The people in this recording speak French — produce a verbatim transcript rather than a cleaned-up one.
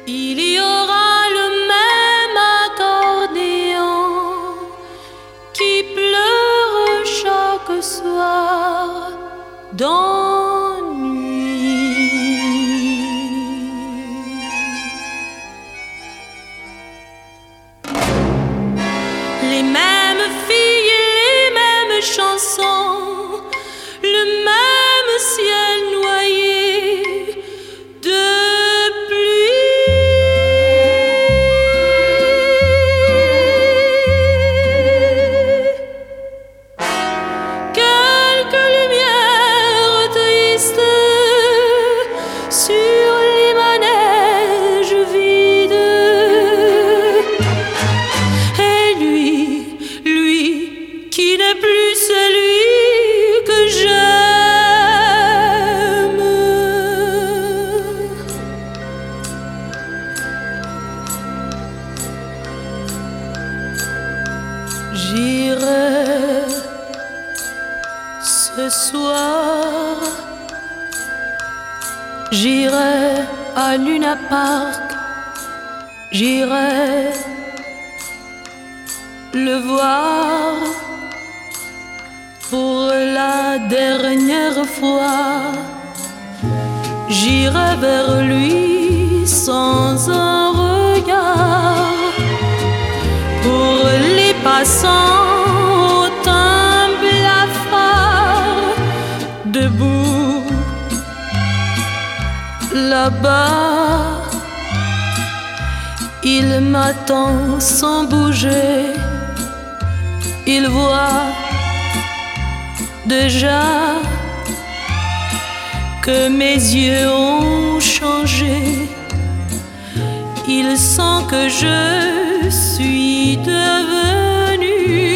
Il y aura le même accordéon qui pleure chaque soir d'ennui. Les mêmes filles, les mêmes chansons, le même ciel noyé de quelques lumières tristes sur les manèges vides. Et lui, lui qui n'est plus celui que j'aime. J'irai ce soir, j'irai à Luna Park, j'irai le voir pour la dernière fois. J'irai vers lui sans un regard. Pour les passants au teint blafard, debout là-bas, il m'attend sans bouger. Il voit déjà que mes yeux ont changé. Il sent que je suis devenue